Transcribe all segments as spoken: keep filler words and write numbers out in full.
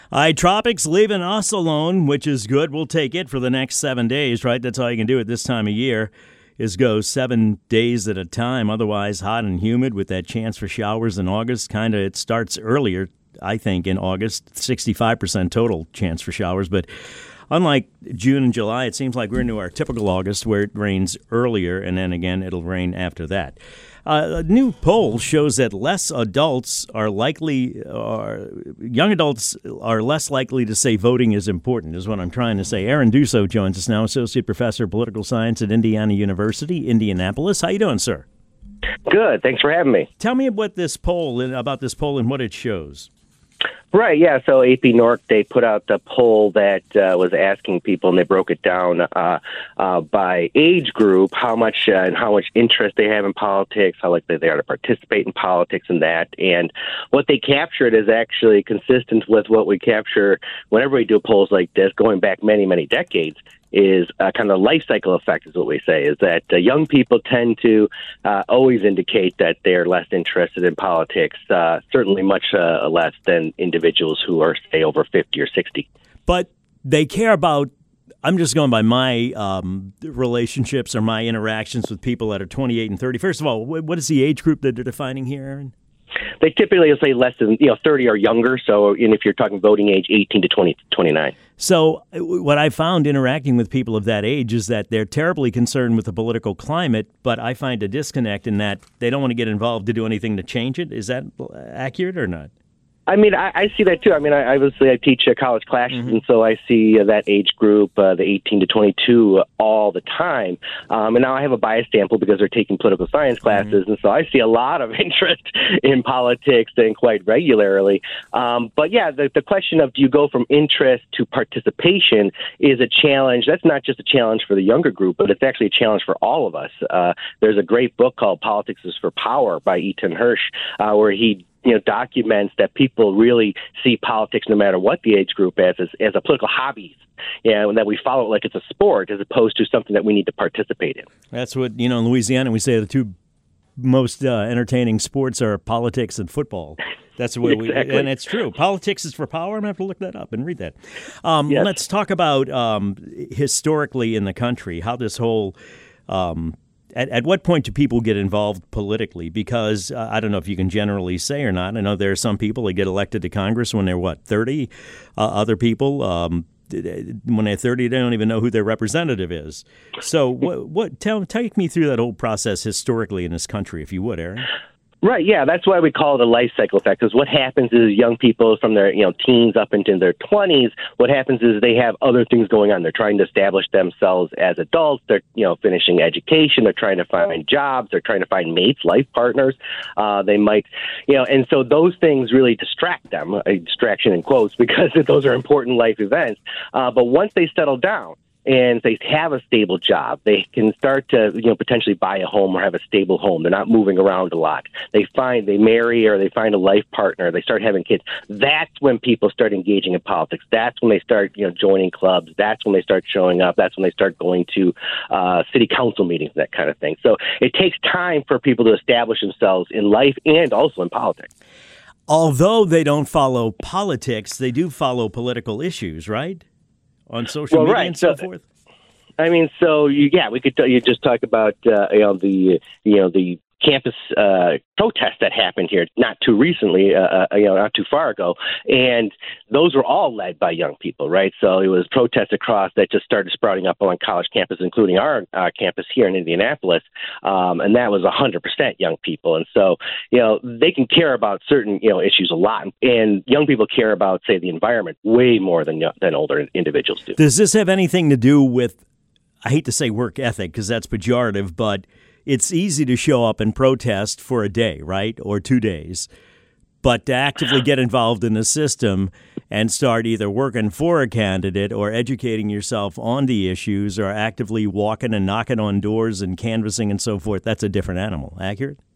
All right, tropics leaving us alone, which is good. We'll take it for the next seven days, right? That's all you can do at this time of year is go seven days at a time. Otherwise, hot and humid with that chance for showers in August. Kind of, it starts earlier, I think, in August, sixty-five percent total chance for showers. But unlike June and July, it seems like we're into our typical August where it rains earlier, and then again, it'll rain after that. Uh, a new poll shows that less adults are likely, or young adults are less likely to say voting is important, is what I'm trying to say. Aaron Dusso joins us now, Associate Professor of Political Science at Indiana University, Indianapolis. How you doing, sir? Good. Thanks for having me. Tell me about this poll, about this poll and what it shows. Right, yeah. So A P Norc, they put out the poll that uh, was asking people, and they broke it down uh, uh, by age group, how much uh, and how much interest they have in politics, how likely they are to participate in politics and that. And what they captured is actually consistent with what we capture whenever we do polls like this, going back many, many decades. Is uh, kind of life cycle effect is what we say, is that uh, young people tend to uh, always indicate that they're less interested in politics, uh, certainly much uh, less than individuals who are, say, over fifty or sixty. But they care about, I'm just going by my um, relationships or my interactions with people that are twenty-eight and thirty. First of all, what is the age group that they're defining here, Aaron? They typically will say less than, you know, thirty or younger. So and if you're talking voting age, eighteen to twenty, twenty-nine. So what I found interacting with people of that age is that they're terribly concerned with the political climate, but I find a disconnect in that they don't want to get involved to do anything to change it. Is that accurate or not? I mean, I, I see that too. I mean, I, obviously I teach uh, college classes, mm-hmm. and so I see uh, that age group, uh, the eighteen to twenty-two, uh, all the time. Um, and now I have a bias sample because they're taking political science classes, mm-hmm. and so I see a lot of interest in politics and quite regularly. Um, but yeah, the, the question of do you go from interest to participation is a challenge. That's not just a challenge for the younger group, but it's actually a challenge for all of us. Uh, there's a great book called Politics is for Power by Eitan Hersh, uh, where he you know, documents that people really see politics, no matter what the age group is, as, as a political hobby. Yeah, and that we follow it like it's a sport as opposed to something that we need to participate in. That's what, you know, in Louisiana, we say the two most uh, entertaining sports are politics and football. That's the way exactly. we, and it's true. Politics is for power. I'm going to have to look that up and read that. Um, yes. Let's talk about um, historically in the country, how this whole um, At, at what point do people get involved politically? Because uh, I don't know if you can generally say or not. I know there are some people that get elected to Congress when they're, what, thirty? Uh, other people, um, when they're thirty, they don't even know who their representative is. So what, what tell, take me through that whole process historically in this country, if you would, Aaron. Right, yeah, that's why we call it a life cycle effect, because what happens is young people from their you know teens up into their twenties, what happens is they have other things going on. They're trying to establish themselves as adults. They're you know finishing education. They're trying to find jobs. They're trying to find mates, life partners. Uh, they might, you know, and so those things really distract them, a distraction in quotes, because those are important life events. Uh, but once they settle down, and they have a stable job, they can start to, you know, potentially buy a home or have a stable home. They're not moving around a lot. They find, they marry or they find a life partner. They start having kids. That's when people start engaging in politics. That's when they start, you know, joining clubs. That's when they start showing up. That's when they start going to uh, city council meetings, that kind of thing. So it takes time for people to establish themselves in life and also in politics. Although they don't follow politics, they do follow political issues, right? On social well, media right. and so, so forth. I mean, so you, yeah, we could t- you just talk about uh, you know the you know the campus uh, protests that happened here not too recently, uh, you know, not too far ago, and those were all led by young people, right? So it was protests across that just started sprouting up on college campus, including our uh, campus here in Indianapolis, um, and that was one hundred percent young people. And so, you know, they can care about certain, you know, issues a lot, and young people care about, say, the environment way more than than older individuals do. Does this have anything to do with, I hate to say work ethic because that's pejorative, but it's easy to show up and protest for a day, right, or two days, but to actively get involved in the system and start either working for a candidate or educating yourself on the issues or actively walking and knocking on doors and canvassing and so forth, that's a different animal. Accurate?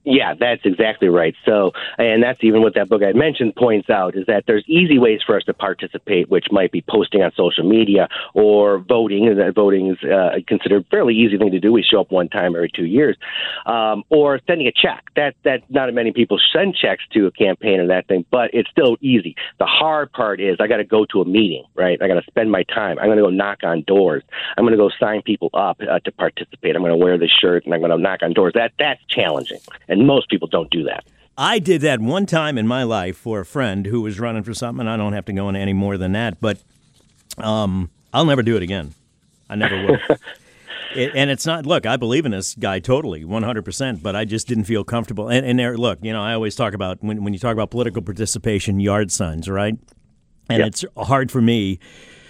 Yeah, that's exactly right. So, and that's even what that book I mentioned points out, is that there's easy ways for us to participate, which might be posting on social media or voting. And that voting is uh, considered a fairly easy thing to do. We show up one time every two years. Um, or sending a check. That, that not many people send checks to a campaign or that thing, but it's still easy. The hard part is I got to go to a meeting, right? I got to spend my time. I'm going to go knock on doors. I'm going to go sign people up uh, to participate. I'm going to wear this shirt and I'm going to knock on doors. That That's challenging. And most people don't do that. I did that one time in my life for a friend who was running for something, and I don't have to go into any more than that, but um, I'll never do it again. I never will. it, and it's not, look, I believe in this guy totally, one hundred percent, but I just didn't feel comfortable. And, and there, look, you know, I always talk about, when, when you talk about political participation, yard signs, right? And yep. It's hard for me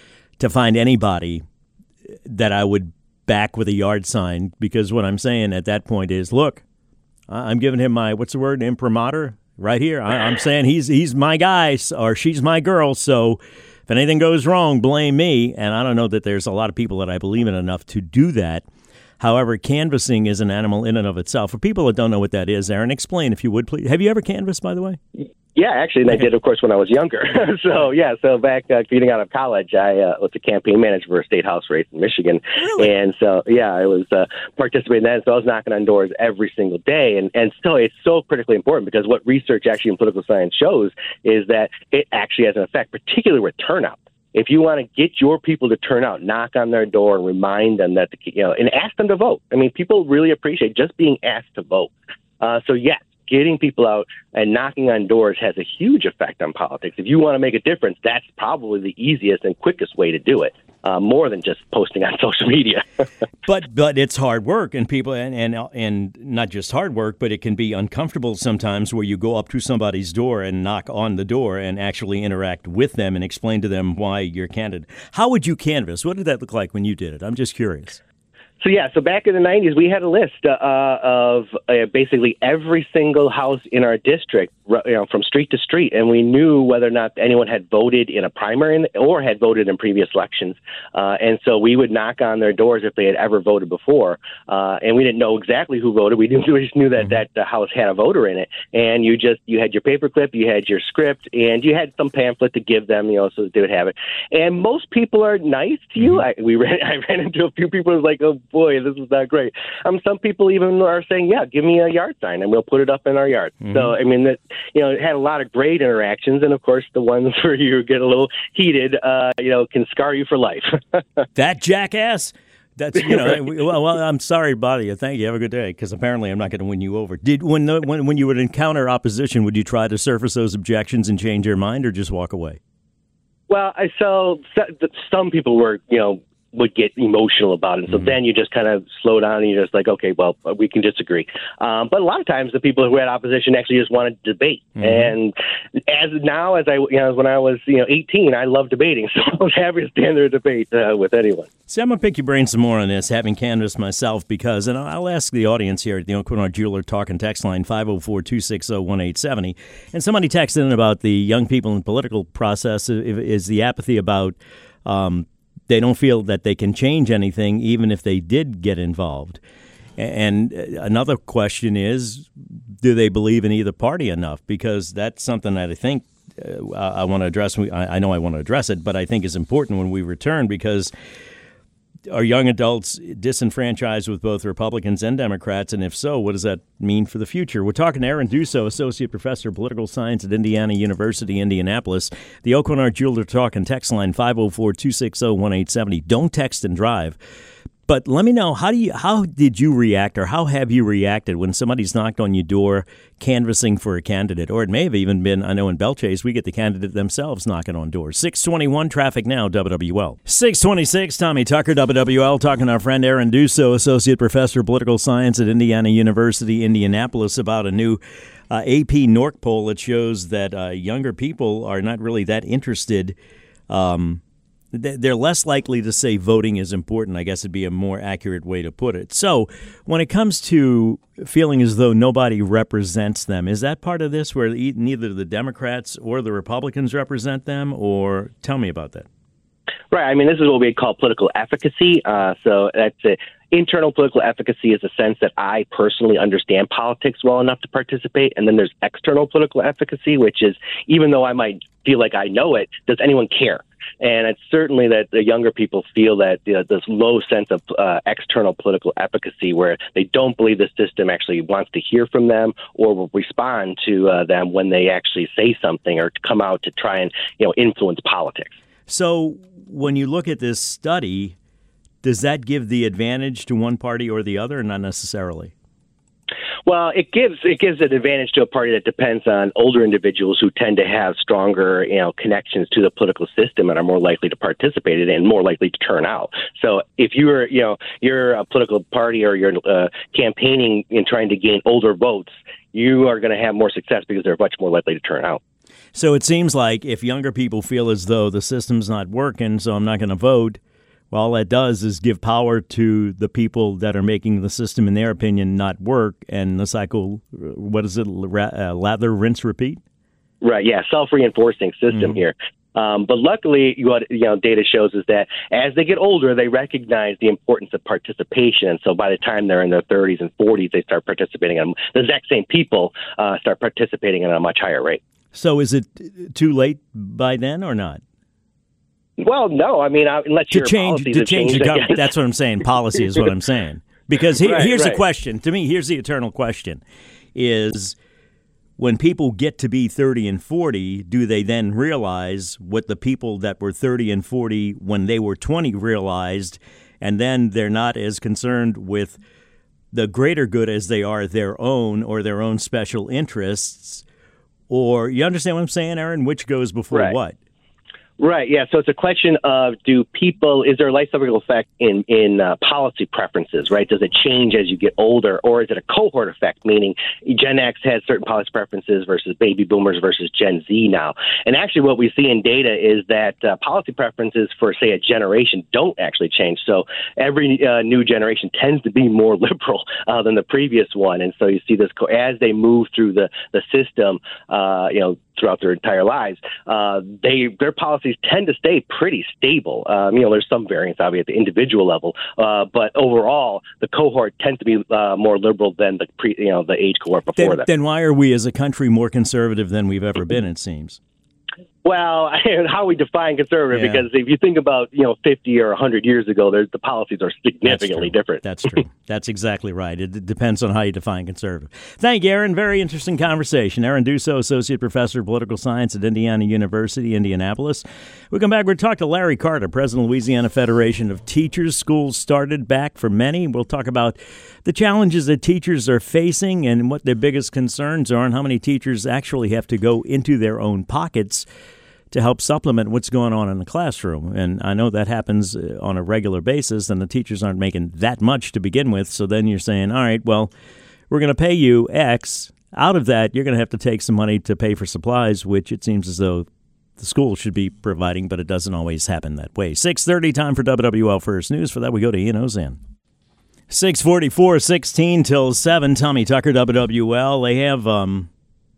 to find anybody that I would back with a yard sign, because what I'm saying at that point is, look, I'm giving him my, what's the word, imprimatur right here. I, I'm saying he's he's my guy, or she's my girl, so if anything goes wrong, blame me. And I don't know that there's a lot of people that I believe in enough to do that. However, canvassing is an animal in and of itself. For people that don't know what that is, Aaron, explain if you would, please. Have you ever canvassed, by the way? Yeah, actually, and I did, of course, when I was younger. so, yeah, so back uh, getting out of college, I uh, was a campaign manager for a state house race in Michigan. Really? And so, yeah, I was uh, participating in that. So I was knocking on doors every single day. And, and so it's so critically important, because what research actually in political science shows is that it actually has an effect, particularly with turnout. If you want to get your people to turn out, knock on their door and remind them that, the, you know, and ask them to vote. I mean, people really appreciate just being asked to vote. Uh, so, yes. Getting people out and knocking on doors has a huge effect on politics. If you want to make a difference, that's probably the easiest and quickest way to do it, uh, more than just posting on social media. but but it's hard work, and people and, and and not just hard work, but it can be uncomfortable sometimes, where you go up to somebody's door and knock on the door and actually interact with them and explain to them why you're candidate. How would you canvass? What did that look like when you did it? I'm just curious. So, yeah, so back in the nineties, we had a list uh, of uh, basically every single house in our district, you know, from street to street, and we knew whether or not anyone had voted in a primary or had voted in previous elections. Uh, and so we would knock on their doors if they had ever voted before, uh, and we didn't know exactly who voted. We, knew, we just knew that, mm-hmm. that the house had a voter in it, and you just you had your paperclip, you had your script, and you had some pamphlet to give them, you know, so that they would have it. And most people are nice to you. Mm-hmm. I, we ran, I ran into a few people who was like, oh, boy, this is not great. Um, some people even are saying, yeah, give me a yard sign and we'll put it up in our yard. Mm-hmm. So, I mean, that, you know, it had a lot of great interactions. And, of course, the ones where you get a little heated, uh, you know, can scar you for life. That jackass. That's, you know, well, well, I'm sorry to bother you. Thank you. Have a good day, because apparently I'm not going to win you over. Did when, the, when when you would encounter opposition, would you try to surface those objections and change your mind, or just walk away? Well, I so, so some people were, you know, would get emotional about it. So mm-hmm. then you just kind of slow down and you're just like, okay, well, we can disagree. Um, but a lot of times the people who had opposition actually just wanted to debate. Mm-hmm. And as now, as I, you know, when I was, you know, eighteen, I loved debating. So I was happy to stand there and debate uh, with anyone. See, I'm going to pick your brain some more on this, having canvassed myself, because, and I'll ask the audience here at the O'Quinn Jeweler Talk and Text line, five oh four, two six oh, one eight seven oh. And somebody texted in about the young people in the political process is the apathy about, um, they don't feel that they can change anything, even if they did get involved. And another question is, do they believe in either party enough? Because that's something that I think uh, I want to address. I know I want to address it, but I think is important when we return, because are young adults disenfranchised with both Republicans and Democrats? And if so, what does that mean for the future? We're talking to Aaron Dusso, Associate Professor of Political Science at Indiana University, Indianapolis. The O'Quinn Jeweler Talk and Text line, five oh four, two six oh, one eight seven oh. Don't text and drive. But let me know, how do you how did you react, or how have you reacted when somebody's knocked on your door canvassing for a candidate? Or it may have even been, I know in Belchase, we get the candidate themselves knocking on doors. six twenty-one traffic now, W W L. six twenty-six, Tommy Tucker, W W L, talking to our friend Aaron Dusso, Associate Professor of Political Science at Indiana University, Indianapolis, about a new uh, A P Norc poll that shows that uh, younger people are not really that interested. Um They're less likely to say voting is important, I guess would be a more accurate way to put it. So when it comes to feeling as though nobody represents them, is that part of this, where neither the Democrats or the Republicans represent them? Or tell me about that. Right. I mean, this is what we call political efficacy. Uh, so that's a, internal political efficacy is a sense that I personally understand politics well enough to participate. And then there's external political efficacy, which is even though I might feel like I know it, does anyone care? And it's certainly that the younger people feel that you know, this low sense of uh, external political efficacy where they don't believe the system actually wants to hear from them or will respond to uh, them when they actually say something or come out to try and you know influence politics. So when you look at this study, does that give the advantage to one party or the other, or not necessarily? Well, it gives it gives an advantage to a party that depends on older individuals who tend to have stronger, you know, connections to the political system and are more likely to participate in it and more likely to turn out. So, if you're, you know, you're a political party or you're uh, campaigning and trying to gain older votes, you are going to have more success because they're much more likely to turn out. So it seems like if younger people feel as though the system's not working, so I'm not going to vote, well, all that does is give power to the people that are making the system, in their opinion, not work. And the cycle, what is it, uh, lather, rinse, repeat? Right, yeah, self-reinforcing system mm. here. Um, but luckily, what you know, data shows is that as they get older, they recognize the importance of participation. And so by the time they're in their thirties and forties, they start participating. On, the exact same people uh, start participating at a much higher rate. So is it too late by then or not? Well, no. I mean, unless to your change policies to have change changed, the government. That's what I'm saying. Policy is what I'm saying. Because he, right, here's right. the question to me. Here's the eternal question: is when people get to be thirty and forty, do they then realize what the people that were thirty and forty when they were twenty realized, and then they're not as concerned with the greater good as they are their own or their own special interests? Or you understand what I'm saying, Aaron? Which goes before right. what? Right, yeah. So it's a question of do people, is there a life cycle effect in, in uh, policy preferences, right? Does it change as you get older, or is it a cohort effect, meaning Gen X has certain policy preferences versus baby boomers versus Gen Z now? And actually what we see in data is that uh, policy preferences for, say, a generation don't actually change. So every uh, new generation tends to be more liberal uh, than the previous one. And so you see this, co- as they move through the, the system, uh, you know, throughout their entire lives, uh, they their policies tend to stay pretty stable. Um, you know, there's some variance, obviously, at the individual level, uh, but overall, the cohort tends to be uh, more liberal than the pre, you know, the age cohort before then, that. Then why are we, as a country, more conservative than we've ever been? It seems. Well, how we define conservative, yeah. because if you think about, you know, fifty or one hundred years ago, the policies are significantly That's different. That's true. That's exactly right. It depends on how you define conservative. Thank you, Aaron. Very interesting conversation. Aaron Dusso, Associate Professor of Political Science at Indiana University, Indianapolis. We come back, we'll talk to Larry Carter, President of Louisiana Federation of Teachers. Schools started back for many. We'll talk about the challenges that teachers are facing and what their biggest concerns are and how many teachers actually have to go into their own pockets to help supplement what's going on in the classroom. And I know that happens on a regular basis, and the teachers aren't making that much to begin with. So then you're saying, all right, well, we're going to pay you X. Out of that, you're going to have to take some money to pay for supplies, which it seems as though the school should be providing, but it doesn't always happen that way. six thirty, time for W W L First News. For that, we go to Ian Ozan. six forty-four, sixteen till seven. Tommy Tucker, W W L. They have... um.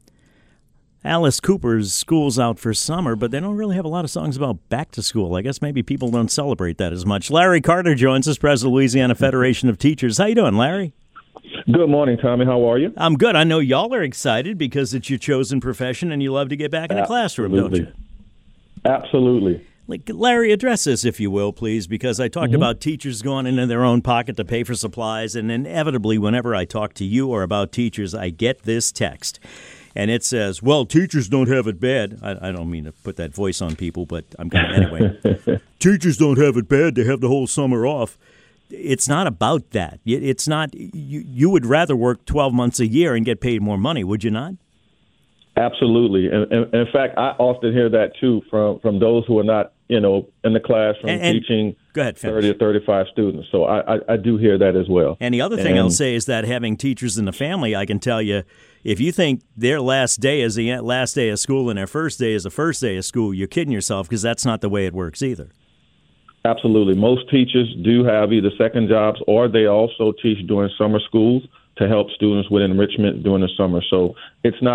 Alice Cooper's School's Out for Summer, but they don't really have a lot of songs about back to school. I guess maybe people don't celebrate that as much. Larry Carter joins us, President of Louisiana Federation of Teachers. How you doing, Larry? Good morning, Tommy. How are you? I'm good. I know y'all are excited because it's your chosen profession and you love to get back in the classroom, don't you? Absolutely. Like, Larry, address this, if you will, please, because I talked mm-hmm. about teachers going into their own pocket to pay for supplies, and inevitably, whenever I talk to you or about teachers, I get this text. And it says, well, teachers don't have it bad. I, I don't mean to put that voice on people, but I'm going to anyway. Teachers don't have it bad. They have the whole summer off. It's not about that. It's not. You, you would rather work twelve months a year and get paid more money, would you not? Absolutely. And, and in fact, I often hear that, too, from, from those who are not, you know, in the classroom and, and, teaching go ahead, thirty or thirty-five students. So I, I, I do hear that as well. And the other thing and, I'll say is that having teachers in the family, I can tell you, if you think their last day is the last day of school and their first day is the first day of school, you're kidding yourself, because that's not the way it works either. Absolutely. Most teachers do have either second jobs or they also teach during summer schools to help students with enrichment during the summer. So it's not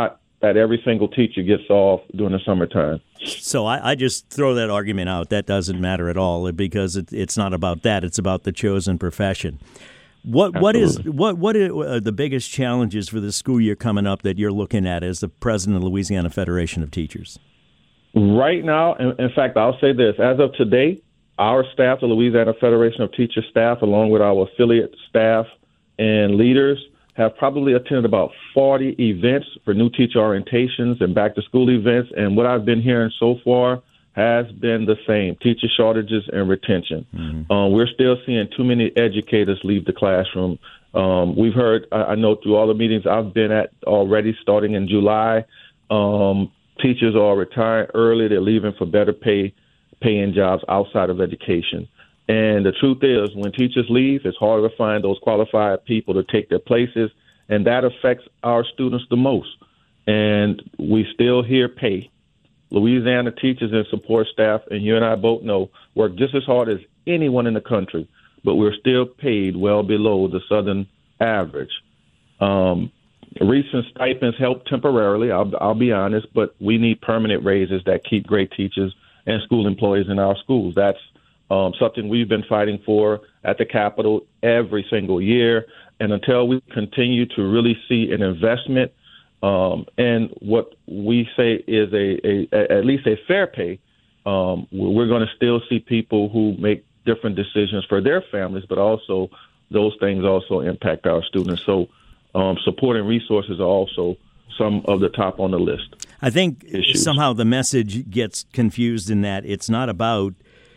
that every single teacher gets off during the summertime. So I, I just throw that argument out. That doesn't matter at all because it, it's not about that. It's about the chosen profession. What what is what what are the biggest challenges for the school year coming up that you're looking at as the president of the Louisiana Federation of Teachers? Right now, in, in fact, I'll say this: as of today, our staff, the Louisiana Federation of Teachers staff, along with our affiliate staff and leaders, have probably attended about forty events for new teacher orientations and back-to-school events. And what I've been hearing so far has been the same: teacher shortages and retention. Mm-hmm. Um, we're still seeing too many educators leave the classroom. Um, we've heard, I, I know through all the meetings I've been at already, starting in July, um, teachers are retiring early. They're leaving for better pay, paying jobs outside of education. And the truth is, when teachers leave, it's harder to find those qualified people to take their places, and that affects our students the most. And we still hear pay. Louisiana teachers and support staff, and you and I both know, work just as hard as anyone in the country, but we're still paid well below the Southern average. Um, recent stipends help temporarily, I'll, I'll be honest, but we need permanent raises that keep great teachers and school employees in our schools. That's um, something we've been fighting for at the Capitol every single year, and until we continue to really see an investment Um, and what we say is a, a, a at least a fair pay, um, we're going to still see people who make different decisions for their families, but also those things also impact our students. So um, support and resources are also some of the top on the list. I think issues. Somehow the message gets confused in that it's not about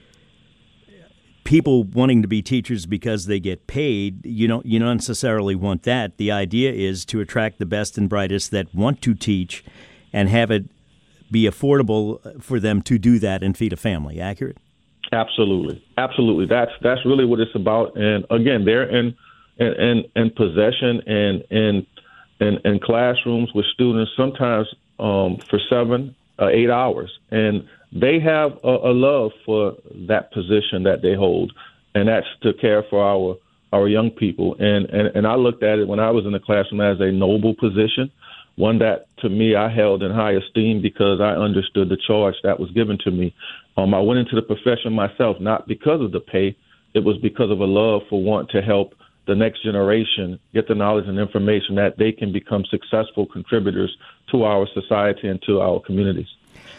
people wanting to be teachers because they get paid. You don't you don't necessarily want that. The idea is to attract the best and brightest that want to teach and have it be affordable for them to do that and feed a family. Accurate? Absolutely. Absolutely. That's that's really what it's about. And again, they're in in, in, in possession and in, in in classrooms with students sometimes um, for seven, uh, eight hours. And they have a, a love for that position that they hold, and that's to care for our our young people. And, and, and I looked at it when I was in the classroom as a noble position, one that, to me, I held in high esteem because I understood the charge that was given to me. Um, I went into the profession myself, not because of the pay. It was because of a love for want to help the next generation get the knowledge and information that they can become successful contributors to our society and to our communities.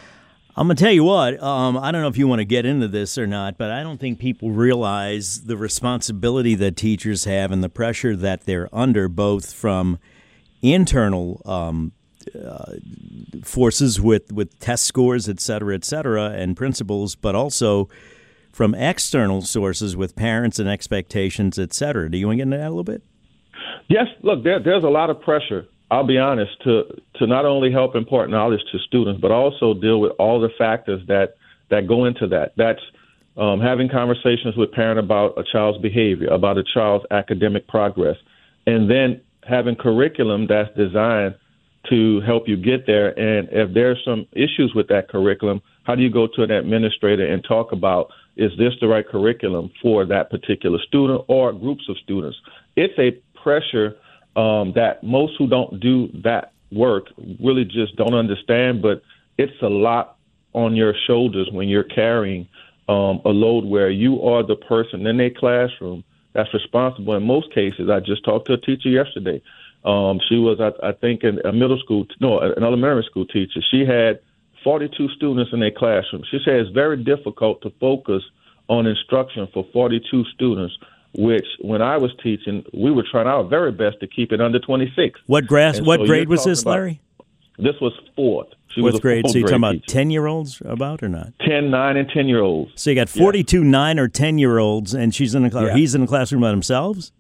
I'm going to tell you what, um, I don't know if you want to get into this or not, but I don't think people realize the responsibility that teachers have and the pressure that they're under, both from internal um, uh, forces with, with test scores, et cetera, et cetera, and principals, but also from external sources with parents and expectations, et cetera. Do you want to get into that a little bit? Yes. Look, there, there's a lot of pressure, I'll be honest, to to not only help impart knowledge to students, but also deal with all the factors that, that go into that. That's um, having conversations with parents about a child's behavior, about a child's academic progress, and then having curriculum that's designed to help you get there. And if there's some issues with that curriculum, how do you go to an administrator and talk about, is this the right curriculum for that particular student or groups of students? It's a pressure Um, that most who don't do that work really just don't understand, but it's a lot on your shoulders when you're carrying um, a load where you are the person in a classroom that's responsible. In most cases, I just talked to a teacher yesterday. Um, she was, I, I think, in a middle school, no, an elementary school teacher. She had forty-two students in a classroom. She said it's very difficult to focus on instruction for forty-two students, which when I was teaching, we were trying our very best to keep it under twenty-six. What, grass, what so grade was this, Larry? This was fourth. She Fourth was a grade, so you're talking about teacher. ten-year-olds about or not? ten, nine, and ten-year-olds. So you got forty-two yeah. nine or ten-year-olds, and she's in the cl- yeah. he's in the classroom by themselves?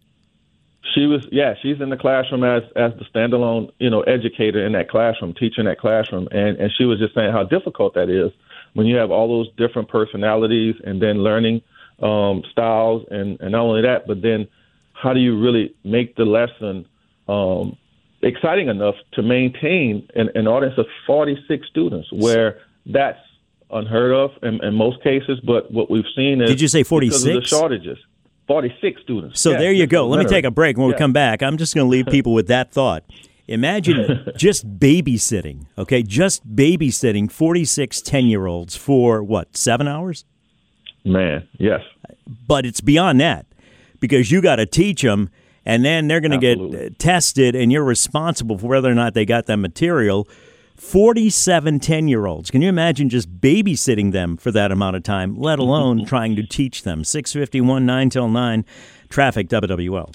She was, yeah, she's in the classroom as as the standalone, you know, educator in that classroom, teaching that classroom, and and she was just saying how difficult that is when you have all those different personalities and then learning um, styles, and and not only that, but then how do you really make the lesson um, exciting enough to maintain an, an audience of forty-six students, where that's unheard of in, in most cases. But what we've seen is, did you say forty-six? Because of the shortages. forty-six students. So yeah, there you go. Let me take a break. When yeah. we come back, I'm just going to leave people with that thought. Imagine just babysitting, okay? Just babysitting forty-six ten-year-olds for, what, seven hours? Man, yes. But it's beyond that because you got to teach them, and then they're going to get tested, and you're responsible for whether or not they got that material. forty-seven ten-year-olds. Can you imagine just babysitting them for that amount of time, let alone trying to teach them? six fifty-one, nine till nine, traffic, W W L.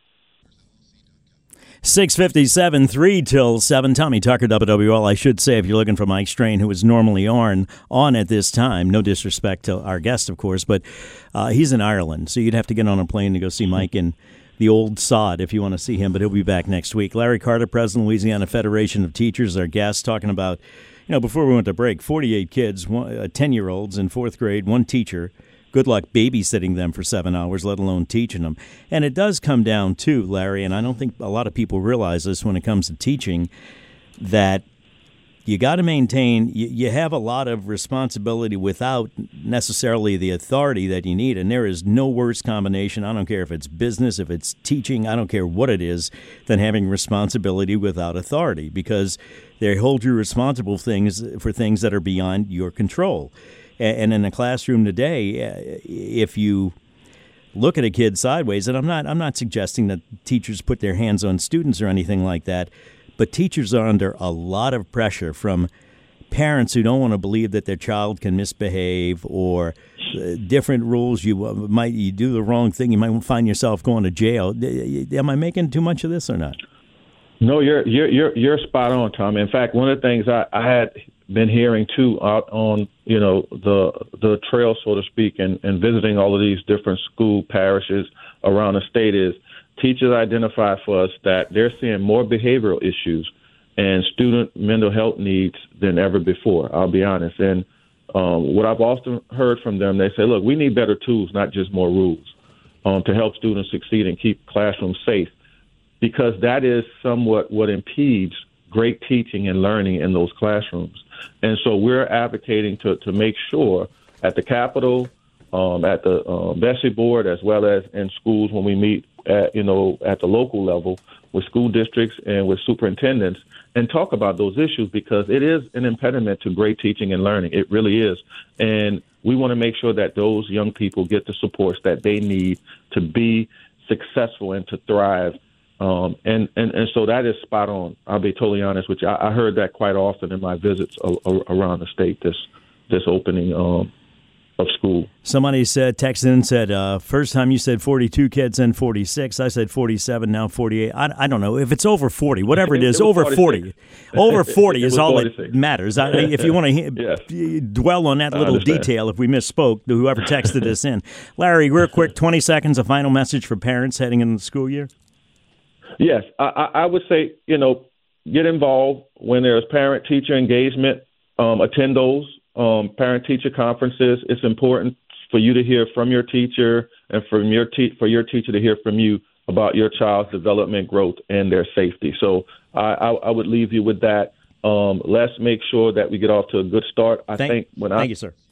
six fifty-seven, three till seven. Tommy Tucker, W W L. I should say, if you're looking for Mike Strain, who is normally on, on at this time, no disrespect to our guest, of course, but uh, he's in Ireland, so you'd have to get on a plane to go see Mike in the old sod if you want to see him, but he'll be back next week. Larry Carter, President, Louisiana Federation of Teachers, our guest, talking about, you know, before we went to break, forty-eight kids, one, uh, ten-year-olds in fourth grade, one teacher. Good luck babysitting them for seven hours, let alone teaching them. And it does come down to, Larry, and I don't think a lot of people realize this when it comes to teaching, that you got to maintain, you, you have a lot of responsibility without necessarily the authority that you need. And there is no worse combination, I don't care if it's business, if it's teaching, I don't care what it is, than having responsibility without authority, because they hold you responsible things for things that are beyond your control. And in a classroom today, if you look at a kid sideways, and I'm not I'm not suggesting that teachers put their hands on students or anything like that, but teachers are under a lot of pressure from parents who don't want to believe that their child can misbehave, or uh, different rules. You uh, might you do the wrong thing, you might find yourself going to jail. Am I making too much of this or not? No, you're you're you're, you're spot on, Tom. In fact, one of the things I, I had been hearing too out on, you know, the the trail, so to speak, and, and visiting all of these different school parishes around the state is teachers identify for us that they're seeing more behavioral issues and student mental health needs than ever before. I'll be honest. And um, what I've often heard from them, they say, look, we need better tools, not just more rules, um, to help students succeed and keep classrooms safe, because that is somewhat what impedes great teaching and learning in those classrooms. And so we're advocating to, to make sure at the Capitol, um, at the uh, Bessie board, as well as in schools when we meet at, you know, at the local level with school districts and with superintendents, and talk about those issues, because it is an impediment to great teaching and learning. It really is. And we want to make sure that those young people get the supports that they need to be successful and to thrive. Um, and, and, and so that is spot on. I'll be totally honest with you. I, I heard that quite often in my visits a, a, around the state, this this opening um, of school. Somebody said, texted in and said, uh, first time you said forty-two kids and forty-six. I said forty-seven, now forty-eight. I, I don't know. If it's over forty, whatever it is, it over forty. Over forty is all that matters. I, if you want to yes. dwell on that little detail, if we misspoke, whoever texted us in. Larry, real quick, twenty seconds, a final message for parents heading into the school year. Yes, I, I would say, you know, get involved when there's parent-teacher engagement. Um, attend those um, parent-teacher conferences. It's important for you to hear from your teacher and from your te- for your teacher to hear from you about your child's development, growth, and their safety. So I, I, I would leave you with that. Um, let's make sure that we get off to a good start. I thank, think when thank I you, sir.